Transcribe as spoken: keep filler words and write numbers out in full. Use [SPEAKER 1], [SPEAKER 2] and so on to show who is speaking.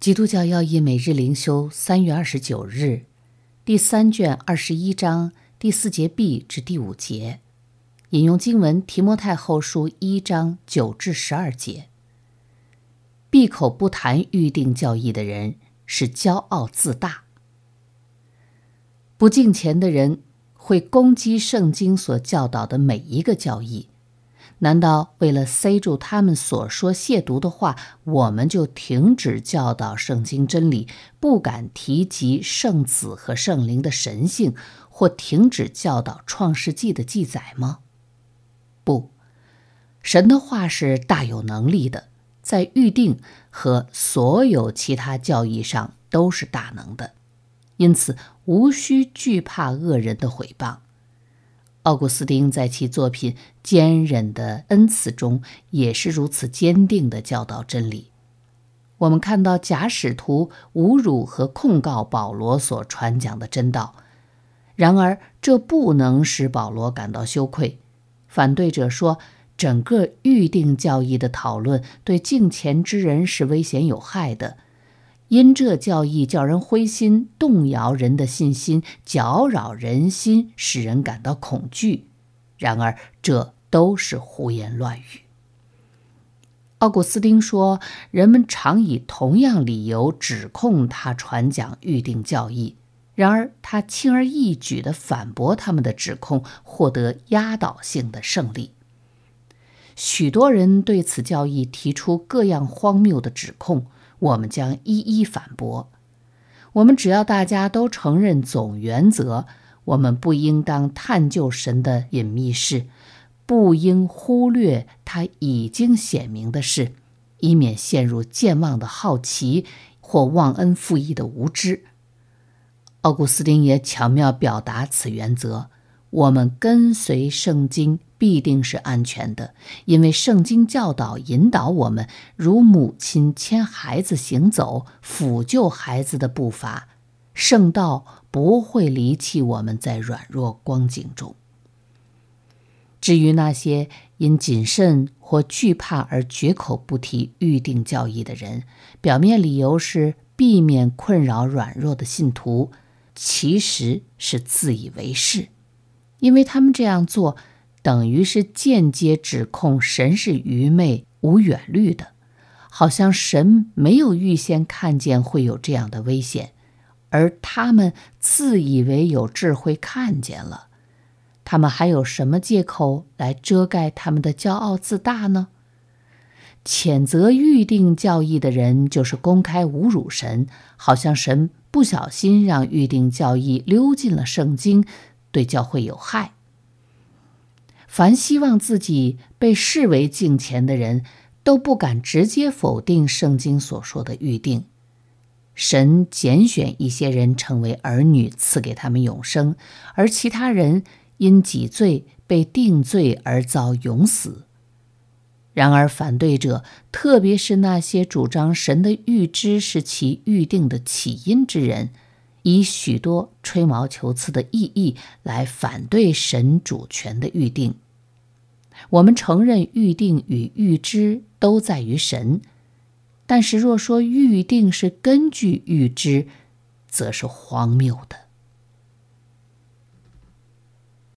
[SPEAKER 1] 基督教要义每日灵修三月二十九日，第三卷二十一章第四节 B 至第五节，引用经文提摩太后书一章九至十二节。闭口不谈预定教义的人是骄傲自大。不敬虔的人会攻击圣经所教导的每一个教义。难道为了塞住他们所说亵渎的话，我们就停止教导圣经真理，不敢提及圣子和圣灵的神性，或停止教导创世纪的记载吗？不，神的话是大有能力的，在预定和所有其他教义上都是大能的，因此无需惧怕恶人的毁谤。奥古斯丁在其作品《坚忍的恩赐》中也是如此坚定地教导真理。我们看到假使徒侮辱和控告保罗所传讲的真道，然而这不能使保罗感到羞愧。反对者说，整个预定教义的讨论对敬虔之人是危险有害的，因这教义叫人灰心，动摇人的信心，搅扰人心，使人感到恐惧。然而这都是胡言乱语。奥古斯丁说，人们常以同样理由指控他传讲预定教义，然而他轻而易举地反驳他们的指控，获得压倒性的胜利。许多人对此教义提出各样荒谬的指控，我们将一一反驳。我们只要大家都承认总原则，我们不应当探究神的隐秘事，不应忽略他已经显明的事，以免陷入健忘的好奇或忘恩负义的无知。奥古斯丁也巧妙表达此原则，我们跟随圣经必定是安全的，因为圣经教导引导我们，如母亲牵孩子行走，抚救孩子的步伐，圣道不会离弃我们在软弱光景中。至于那些因谨慎或惧怕而绝口不提预定教义的人，表面理由是避免困扰软弱的信徒，其实是自以为是，因为他们这样做等于是间接指控神是愚昧无远虑的，好像神没有预先看见会有这样的危险，而他们自以为有智慧看见了。他们还有什么借口来遮盖他们的骄傲自大呢？谴责预定教义的人就是公开侮辱神，好像神不小心让预定教义溜进了圣经，对教会有害。凡希望自己被视为敬虔的人，都不敢直接否定圣经所说的预定。神拣选一些人成为儿女，赐给他们永生，而其他人因己罪被定罪而遭永死。然而反对者，特别是那些主张神的预知是其预定的起因之人，以许多吹毛求疵的意义来反对神主权的预定。我们承认预定与预知都在于神，但是若说预定是根据预知，则是荒谬的。